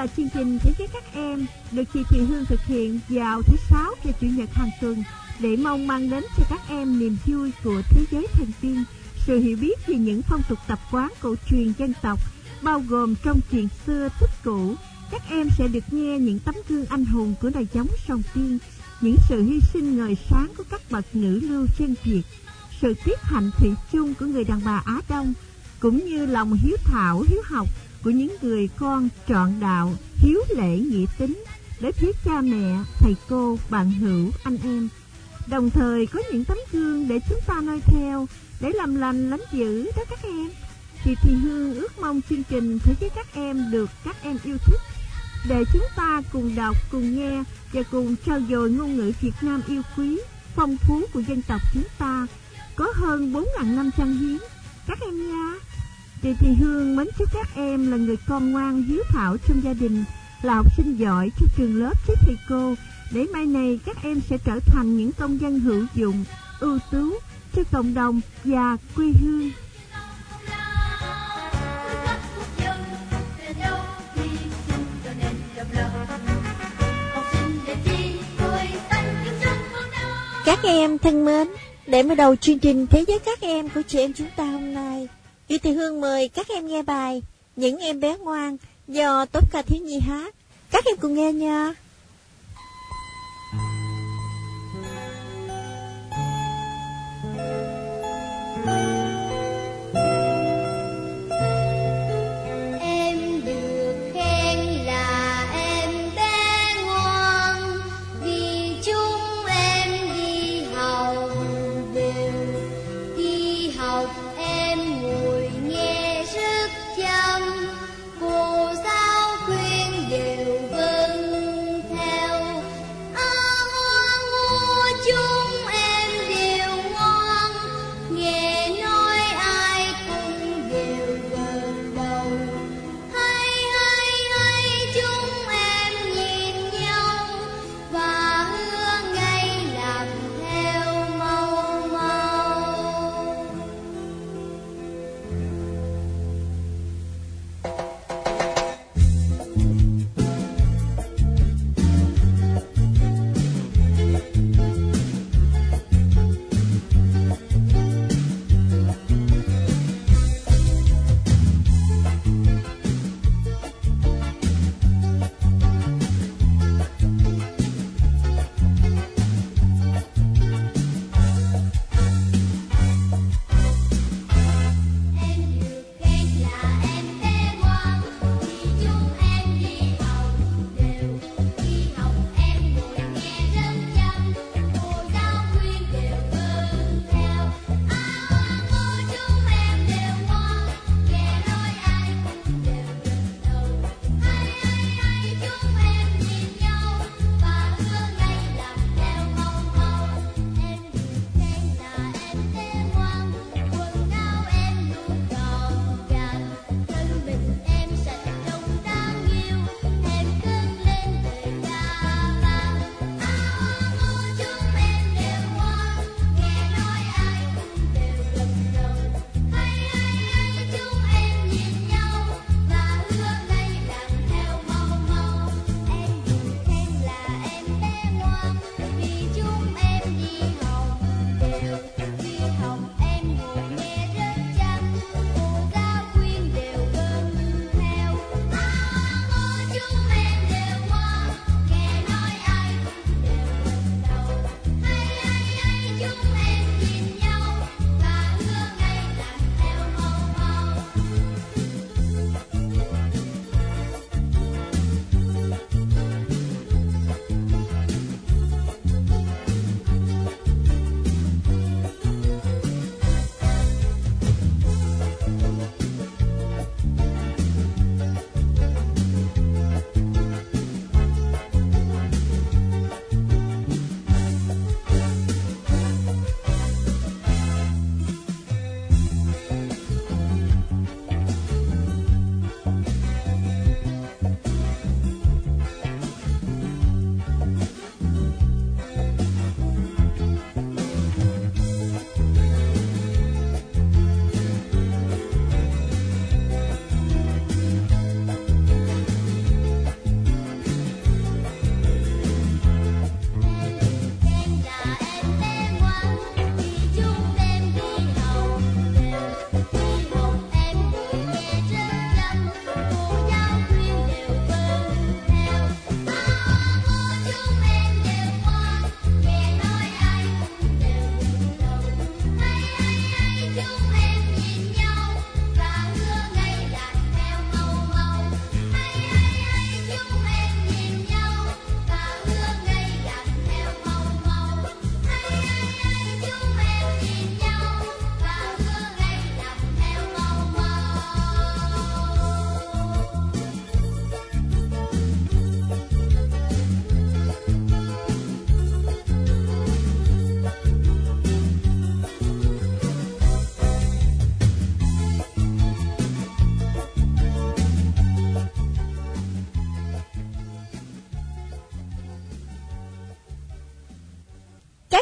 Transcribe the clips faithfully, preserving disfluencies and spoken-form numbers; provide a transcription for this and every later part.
là chương trình Thế giới các em được chị Thùy Hương thực hiện vào thứ sáu và chủ nhật hàng tuần để mong mang đến cho các em niềm vui của thế giới thần tiên, sự hiểu biết về những phong tục tập quán cổ truyền dân tộc, bao gồm trong chuyện xưa tích cũ. Các em sẽ được nghe những tấm gương anh hùng của đời giống song tiên, những sự hy sinh ngời sáng của các bậc nữ lưu chân Việt, sự tiết hạnh thủy chung của người đàn bà Á Đông, cũng như lòng hiếu thảo, hiếu học của những người con trọn đạo, hiếu lễ nghĩa tín đối với cha mẹ, thầy cô, bạn hữu, anh em. Đồng thời có những tấm gương để chúng ta noi theo, để làm lành lánh dữ đó các em. Chị Thùy Hương ước mong chương trình Thế giới các em được các em yêu thích, để chúng ta cùng đọc, cùng nghe và cùng trao dồi ngôn ngữ Việt Nam yêu quý, phong phú của dân tộc chúng ta, có hơn bốn nghìn năm trăm hiến. Các em nha. Chị Thùy Hương mến chúc các em là người con ngoan hiếu thảo trong gia đình, là học sinh giỏi trong trường lớp với thầy cô, để mai này các em sẽ trở thành những công dân hữu dụng, ưu tú cho cộng đồng và quê hương. Các em thân mến, để mở đầu chương trình Thế giới các em của chị em chúng ta hôm nay, chị Thùy Hương mời các em nghe bài Những Em Bé Ngoan do Tốp Ca Thiếu Nhi hát. Các em cùng nghe nha. Cô giáo khuyên đều vâng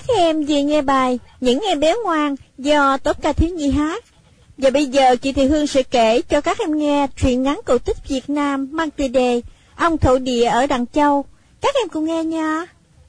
Các em vừa nghe bài Những Em Bé Ngoan do Tốp Ca Thiếu Nhi hát. Và bây giờ chị Thị Hương sẽ kể cho các em nghe truyện ngắn cổ tích Việt Nam mang tựa đề Ông Thổ Địa ở Đằng Châu. Các em cùng nghe nha.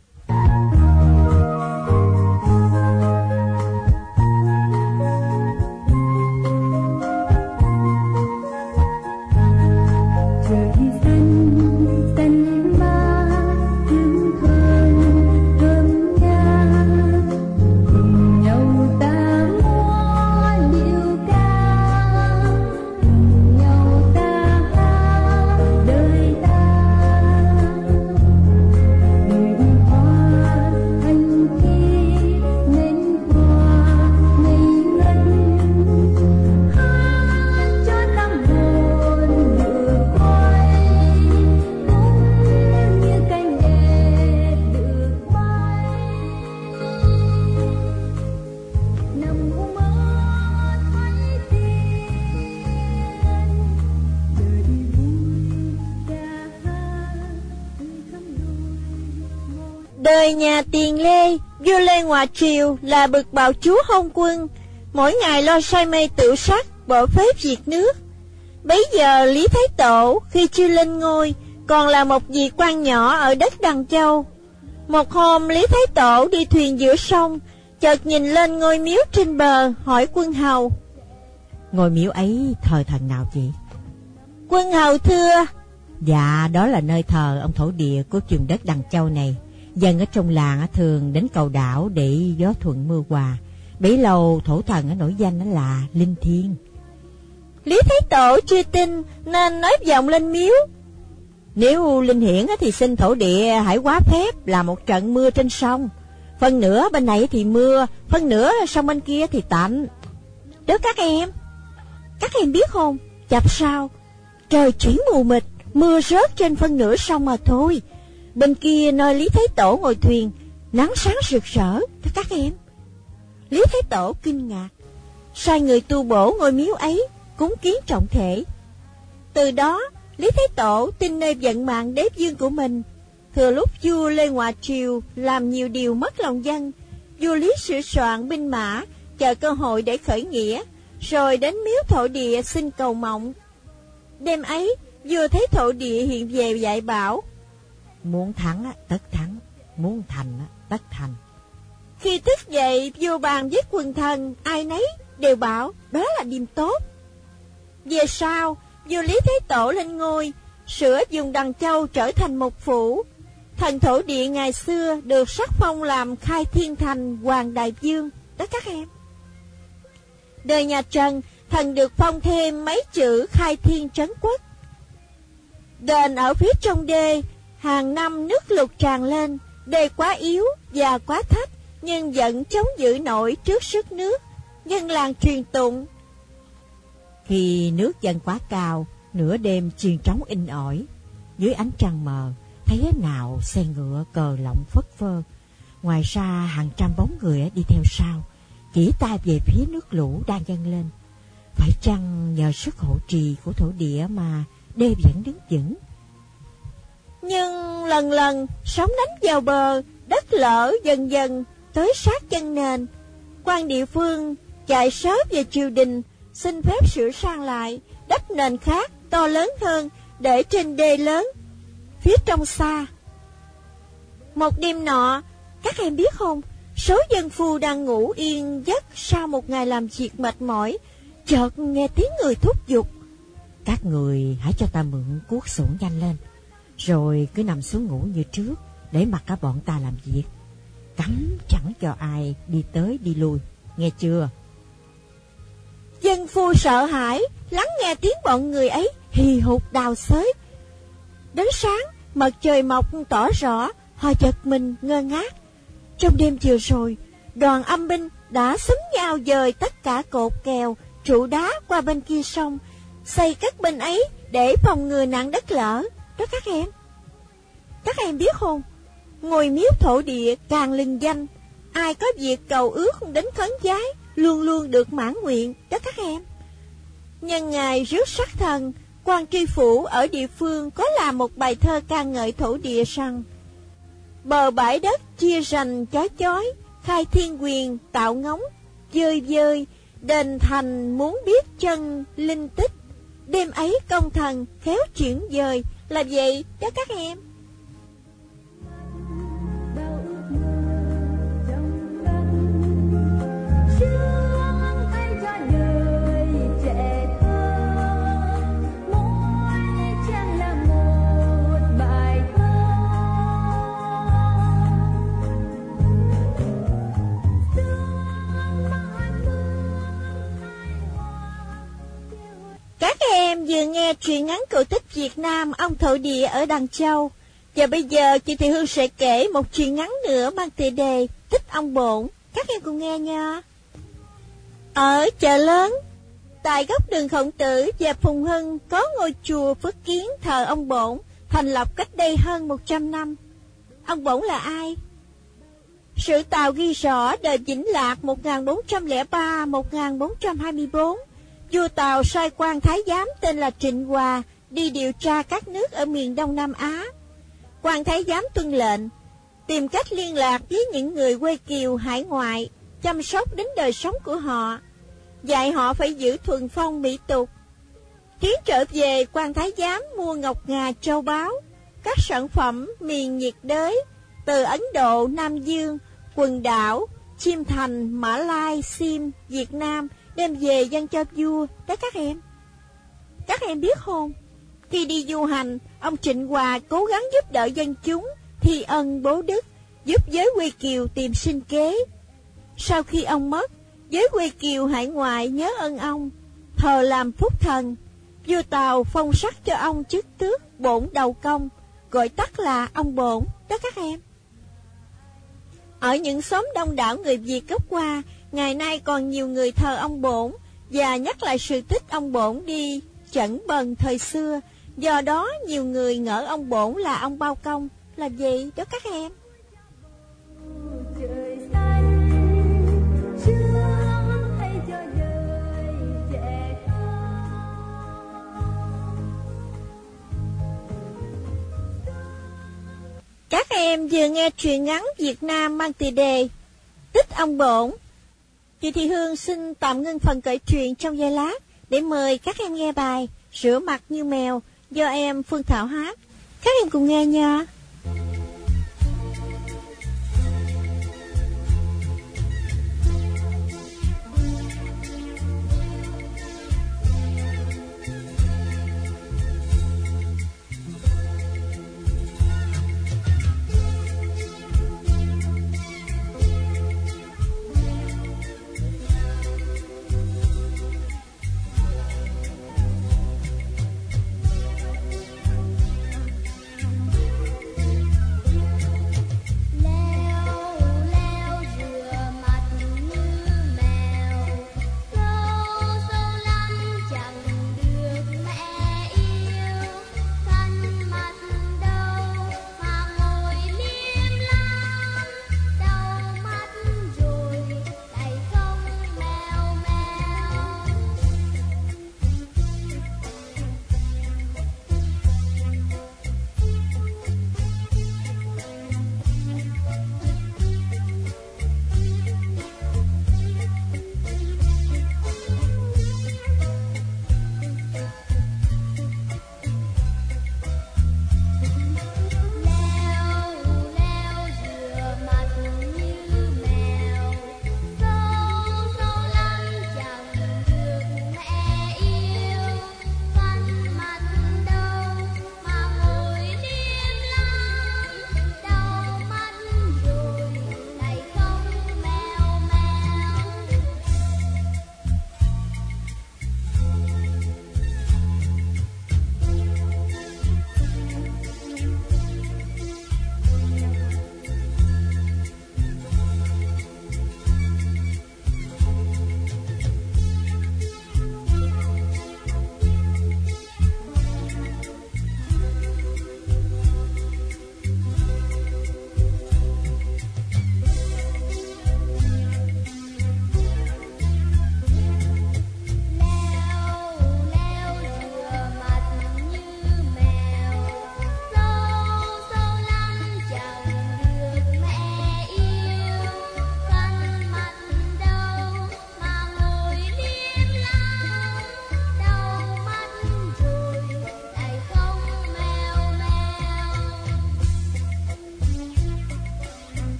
Đời nhà Tiền Lê, vua Lê Ngoại Triều là bậc bạo chúa hôn quân, mỗi ngày lo say mê tửu sắc, bỏ phép việc nước. Bấy giờ Lý Thái Tổ khi chưa lên ngôi còn là một vị quan nhỏ ở đất Đằng Châu. Một hôm Lý Thái Tổ đi thuyền giữa sông, chợt nhìn lên ngôi miếu trên bờ, hỏi quân hầu: Ngôi miếu ấy thờ thần nào chị? Quân hầu thưa: Dạ, đó là nơi thờ ông thổ địa của vùng đất Đằng Châu này. Dân ở trong làng thường đến cầu đảo để gió thuận mưa hòa. Bấy lâu thổ thần ở nổi danh là Linh Thiên. Lý Thái Tổ chưa tin nên nói vọng lên miếu: Nếu linh hiển thì xin thổ địa hãy quá phép là một trận mưa trên sông. Phần nửa bên này thì mưa, phần nửa sông bên kia thì tạnh. Đó các em, các em biết không, chập sao trời chuyển mù mịt, mưa rớt trên phân nửa sông mà thôi. Bên kia nơi Lý Thái Tổ ngồi thuyền, nắng sáng rực rỡ đó các em. Lý Thái Tổ kinh ngạc, sai người tu bổ ngôi miếu ấy, cúng kiến trọng thể. Từ đó Lý Thái Tổ tin nơi vận mạng đế vương của mình. Thừa lúc vua Lê Ngoại Triều làm nhiều điều mất lòng dân, vua Lý sửa soạn binh mã, chờ cơ hội để khởi nghĩa, rồi đến miếu thổ địa xin cầu mộng. Đêm ấy, vua thấy thổ địa hiện về dạy bảo: Muốn thắng tất thắng, muốn thành tất thành. Khi thức dậy, vua bàn với quần thần, ai nấy đều bảo đó là điềm tốt. Về sau, vua Lý Thái Tổ lên ngôi, sửa vùng Đằng Châu trở thành một phủ. Thần thổ địa ngày xưa được sắc phong làm Khai Thiên Thành Hoàng Đại Vương đó các em. Đời nhà Trần, thần được phong thêm mấy chữ Khai Thiên Trấn Quốc. Đền ở phía trong đê, hàng năm nước lụt tràn lên, đê quá yếu và quá thấp, nhưng vẫn chống giữ nổi trước sức nước. Dân làng truyền tụng: Khi nước dâng quá cao, nửa đêm truyền trống in ỏi, dưới ánh trăng mờ, thấy thế nào xe ngựa cờ lọng phất phơ. Ngoài ra hàng trăm bóng người đi theo sau, chỉ tay về phía nước lũ đang dâng lên. Phải chăng nhờ sức hộ trì của thổ địa mà đê vẫn đứng vững? Nhưng lần lần sóng đánh vào bờ, đất lở dần dần tới sát chân nền. Quan địa phương chạy sớm về triều đình, xin phép sửa sang lại, đắp nền khác to lớn hơn để trên đê lớn phía trong xa. Một đêm nọ, các em biết không, số dân phu đang ngủ yên giấc sau một ngày làm việc mệt mỏi, chợt nghe tiếng người thúc giục: Các người hãy cho ta mượn cuốc xổn nhanh lên, rồi cứ nằm xuống ngủ như trước, để mặc cả bọn ta làm việc, cấm chẳng cho ai đi tới đi lui, nghe chưa? Dân phu sợ hãi lắng nghe tiếng bọn người ấy hì hục đào xới. Đến sáng, mặt trời mọc tỏ rõ, họ chợt mình ngơ ngác. Trong đêm vừa rồi, đoàn âm binh đã xúm nhau dời tất cả cột kèo, trụ đá qua bên kia sông, xây các bên ấy để phòng ngừa nạn đất lở đó các em. Các em biết không, ngôi miếu thổ địa càng lừng danh, ai có việc cầu ước đến khấn vái luôn luôn được mãn nguyện đó các em. Nhân ngày rước sắc thần, quan tri phủ ở địa phương có làm một bài thơ ca ngợi thổ địa rằng: Bờ bãi đất chia rành chói chói, khai thiên quyền tạo ngóng, dơi dơi, đền thành muốn biết chân linh tích. Đêm ấy công thần khéo chuyển dời, là vậy đó các em. Các em vừa nghe truyện ngắn cổ tích Việt Nam Ông Thổ Địa ở Đằng Châu. Và bây giờ chị Thị Hương sẽ kể một truyện ngắn nữa mang tựa đề Tích Ông Bổn. Các em cùng nghe nha. Ở chợ lớn, tại góc đường Khổng Tử và Phùng Hưng có ngôi chùa Phước Kiến thờ ông Bổn, thành lập cách đây hơn một trăm năm. Ông Bổn là ai? Sử Tào ghi rõ đời Vĩnh Lạc một nghìn bốn trăm lẻ ba đến một nghìn bốn trăm hai mươi tư, vua Tào sai quan thái giám tên là Trịnh Hòa đi điều tra các nước ở miền Đông Nam Á. Quan thái giám tuân lệnh, tìm cách liên lạc với những người quê kiều hải ngoại, chăm sóc đến đời sống của họ, dạy họ phải giữ thuần phong mỹ tục. Chuyến trở về, quan thái giám mua ngọc ngà châu báu, các sản phẩm miền nhiệt đới từ Ấn Độ, Nam Dương, quần đảo, Chiêm Thành, Mã Lai, Sim, Việt Nam đem về dâng cho vua đó các em. Các em biết không, khi đi du hành, ông Trịnh Hòa cố gắng giúp đỡ dân chúng, thi ân bố đức, giúp giới Quê Kiều tìm sinh kế. Sau khi ông mất, giới Quê Kiều hải ngoại nhớ ơn ông, thờ làm phúc thần. Vua Tào phong sắc cho ông chức tước Bổn Đầu Công, gọi tắt là ông Bổn đó các em. Ở những xóm đông đảo người Việt gốc Hoa, ngày nay còn nhiều người thờ ông Bổn và nhắc lại sự tích ông Bổn đi chẩn bần thời xưa. Do đó nhiều người ngỡ ông Bổn là ông Bao Công, là gì đó các em. Các em vừa nghe truyện ngắn Việt Nam mang tựa đề Tích Ông Bổn. Chị Thị Hương xin tạm ngưng phần kể chuyện trong giây lát để mời các em nghe bài Rửa Mặt Như Mèo do em Phương Thảo hát. Các em cùng nghe nha.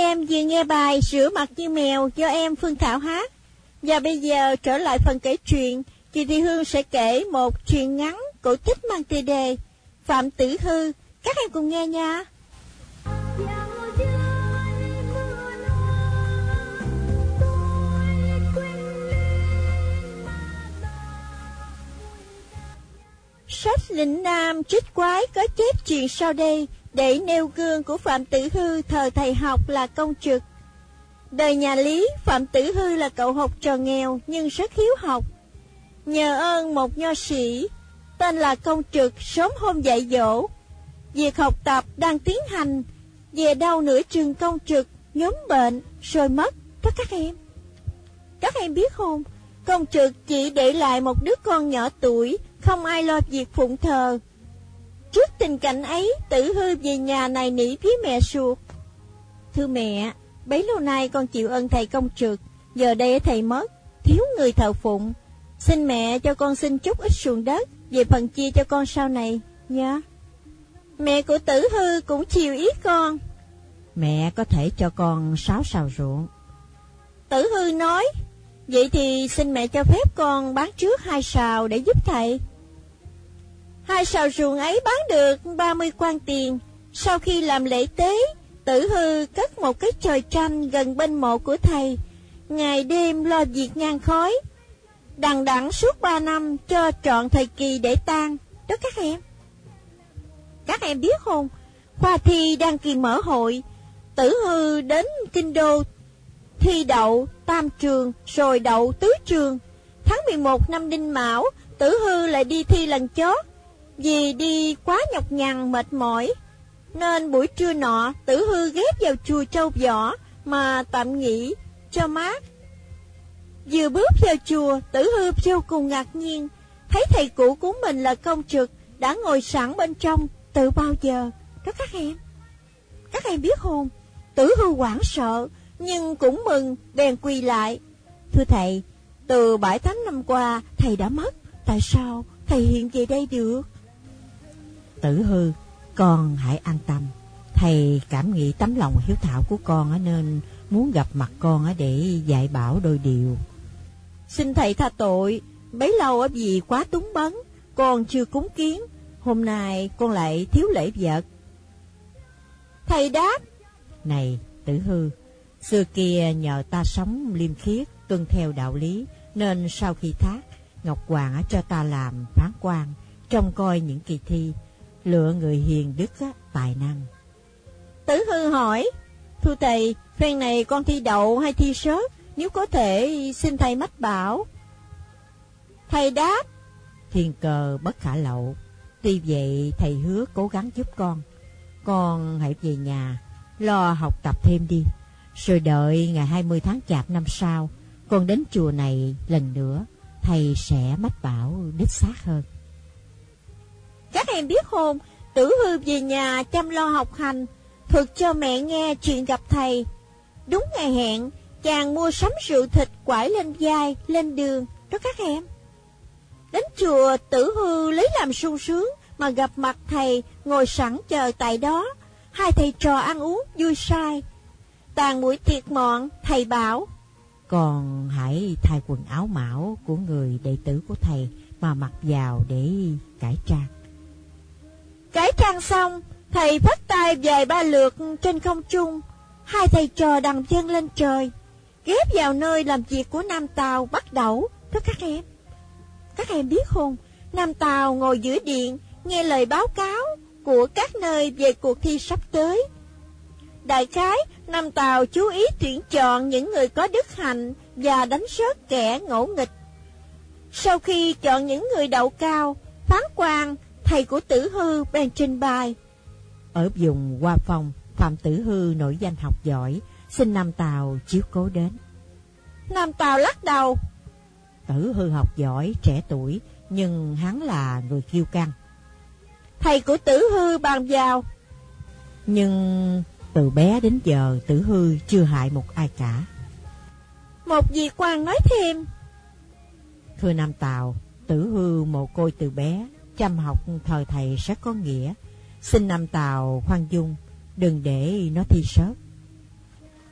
em vừa nghe bài Rửa mặt như mèo do em Phương Thảo hát. Và bây giờ trở lại phần kể chuyện, chị Thị Hương sẽ kể một chuyện ngắn cổ tích mang tiêu đề Phạm Tử Hư. Các em cùng nghe nha. Sách Lĩnh Nam Trích Quái có chép chuyện sau đây để nêu gương của Phạm Tử Hư thời thầy học là Công Trực. Đời nhà Lý, Phạm Tử Hư là cậu học trò nghèo nhưng rất hiếu học. Nhờ ơn một nho sĩ tên là Công Trực sớm hôm dạy dỗ. Việc học tập đang tiến hành, về đâu nửa chừng Công Trực nhóm bệnh rồi mất đó các em. Các em biết không, Công Trực chỉ để lại một đứa con nhỏ tuổi, không ai lo việc phụng thờ. Trước tình cảnh ấy, Tử Hư về nhà nài nỉ phía mẹ ruột. Thưa mẹ, bấy lâu nay con chịu ơn thầy Công Trực, giờ đây thầy mất, thiếu người thờ phụng. Xin mẹ cho con xin chút ít ruộng đất, về phần chia cho con sau này, nha. Mẹ của Tử Hư cũng chiều ý con. Mẹ có thể cho con sáu sào ruộng. Tử Hư nói, vậy thì xin mẹ cho phép con bán trước hai sào để giúp thầy. Hai sào ruộng ấy bán được ba mươi quan tiền. Sau khi làm lễ tế, Tử Hư cất một cái chòi tranh gần bên mộ của thầy, ngày đêm lo việc ngang khói, đằng đẵng suốt ba năm cho trọn thời kỳ để tang đó các em. Các em biết không, khoa thi đang kỳ mở hội, Tử Hư đến kinh đô thi đậu tam trường rồi đậu tứ trường. Tháng mười một năm Đinh Mão, Tử Hư lại đi thi lần chót. Vì đi quá nhọc nhằn mệt mỏi, nên buổi trưa nọ Tử Hư ghé vào chùa Châu Võ mà tạm nghỉ cho mát. Vừa bước vào chùa, Tử Hư vô cùng ngạc nhiên, thấy thầy cũ của mình là Công Trực đã ngồi sẵn bên trong từ bao giờ đó các em. Các em biết không, Tử Hư hoảng sợ nhưng cũng mừng, bèn quỳ lại. Thưa thầy, từ bảy tám năm qua thầy đã mất, tại sao thầy hiện về đây được? Tử Hư, con hãy an tâm. Thầy cảm nghĩ tấm lòng hiếu thảo của con nên muốn gặp mặt con để dạy bảo đôi điều. Xin thầy tha tội, bấy lâu vì quá túng bấn, con chưa cúng kiến. Hôm nay con lại thiếu lễ vật. Thầy đáp, này Tử Hư, xưa kia nhờ ta sống liêm khiết, tuân theo đạo lý, nên sau khi thác, Ngọc Hoàng cho ta làm phán quan, trông coi những kỳ thi, lựa người hiền đức tài năng. Tử Hư hỏi, thưa thầy, phen này con thi đậu hay thi rớt? Nếu có thể xin thầy mách bảo. Thầy đáp, thiên cơ bất khả lậu, tuy vậy thầy hứa cố gắng giúp con. Con hãy về nhà lo học tập thêm đi, rồi đợi ngày hai mươi tháng Chạp năm sau con đến chùa này lần nữa, thầy sẽ mách bảo đích xác hơn. Các em biết không, Tử Hư về nhà chăm lo học hành, thuật cho mẹ nghe chuyện gặp thầy. Đúng ngày hẹn, chàng mua sắm rượu thịt quải lên vai, lên đường đó các em. Đến chùa, Tử Hư lấy làm sung sướng mà gặp mặt thầy ngồi sẵn chờ tại đó. Hai thầy trò ăn uống vui say. Tàn buổi tiệc mọn, thầy bảo, con hãy thay quần áo mão của người đệ tử của thầy mà mặc vào để cải trang. Cải trang xong, thầy phất tay vài ba lượt trên không trung. Hai thầy trò đằng chân lên trời, ghép vào nơi làm việc của Nam Tào bắt đầu đó các em. Các em biết không, Nam Tào ngồi giữa điện nghe lời báo cáo của các nơi về cuộc thi sắp tới. Đại khái, Nam Tào chú ý tuyển chọn những người có đức hạnh và đánh rớt kẻ ngỗ nghịch. Sau khi chọn những người đậu cao, phán quan, thầy của Tử Hư bèn trình bày. Ở vùng Hoa Phong, Phạm Tử Hư nổi danh học giỏi, xin Nam Tào chiếu cố đến. Nam Tào lắc đầu. Tử Hư học giỏi, trẻ tuổi, nhưng hắn là người kiêu căng. Thầy của Tử Hư bàn vào. Nhưng từ bé đến giờ Tử Hư chưa hại một ai cả. Một vị quan nói thêm. Thưa Nam Tào, Tử Hư mồ côi từ bé, chăm học thờ thầy rất có nghĩa. Xin Nam Tào khoan dung, đừng để nó thi rớt.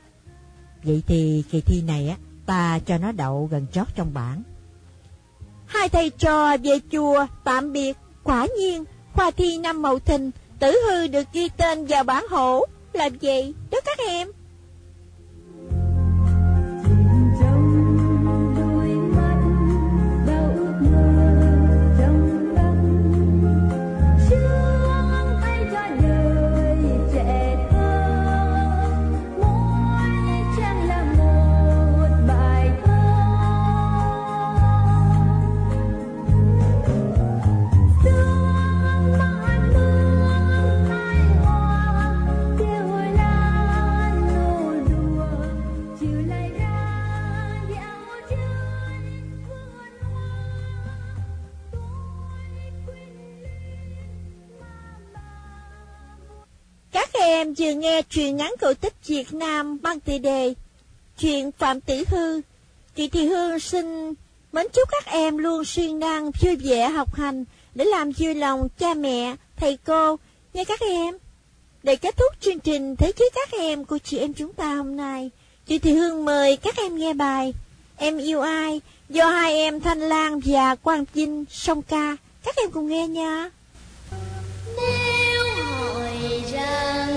Vậy thì kỳ thi này á, ta cho nó đậu gần chót trong bảng. Hai thầy trò về chùa tạm biệt. Quả nhiên khoa thi năm Mậu Thìn, Tử Hư được ghi tên vào bảng hổ. Làm gì đó các em? Em vừa nghe truyện ngắn cổ tích Việt Nam mang tựa đề Chuyện Phạm Tử Hư. Chị Thị Hương xin mến chúc các em luôn siêng năng vui vẻ học hành để làm vui lòng cha mẹ, thầy cô nha các em. Để kết thúc chương trình Thế giới các em của chị em chúng ta hôm nay, chị Thị Hương mời các em nghe bài Em Yêu Ai do hai em Thanh Lan và Quang Vinh song ca. Các em cùng nghe nha. Nếu hỏi rằng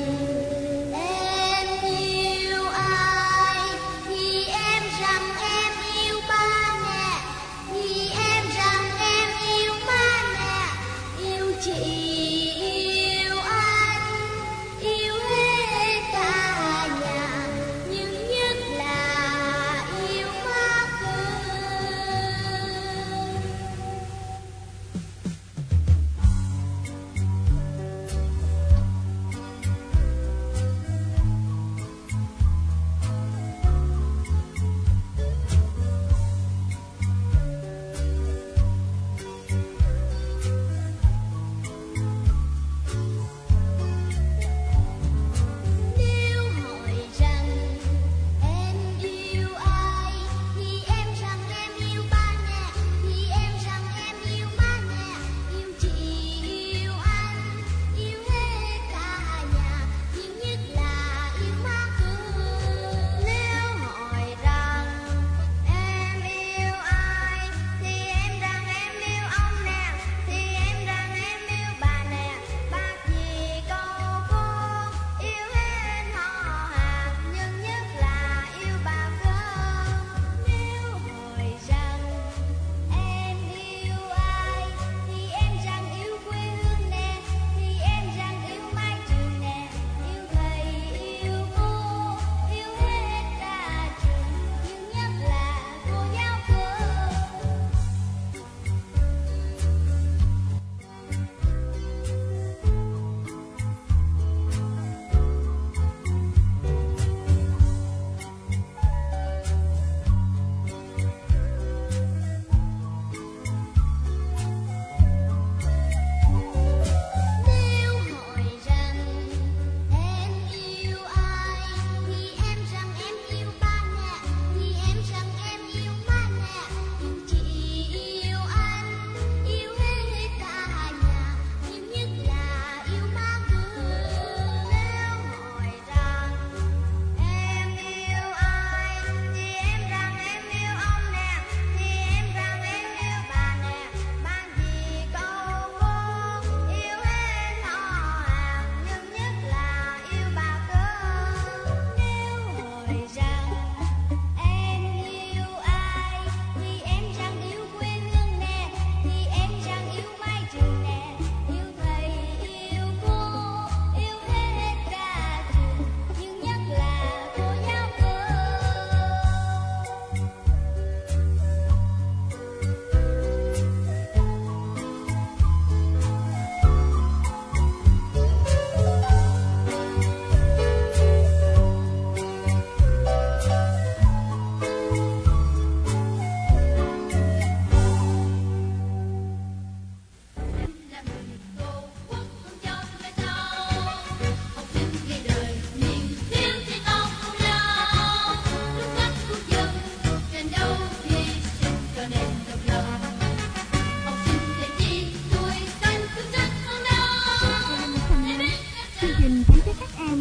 em yêu ai thì em rằng em yêu ba mẹ, thì em rằng em yêu ba mẹ, yêu chị, yêu anh, yêu hết cả nhà, nhưng nhất là yêu má Cưng.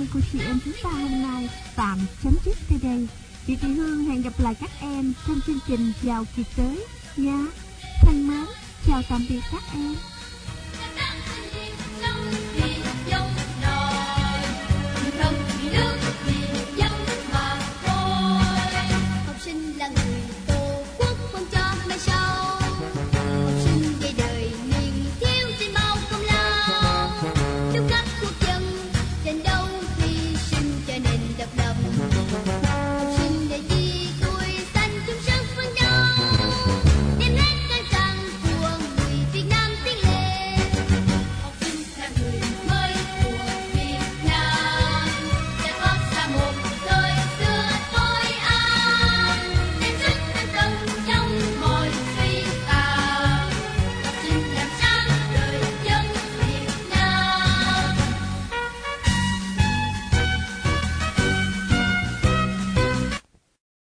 của chị em chúng ta hôm nay tạm chấm dứt tại đây. Chị Thị Hương hẹn gặp lại các em trong chương trình vào kỳ tới nha. Thân mến, chào tạm biệt các em.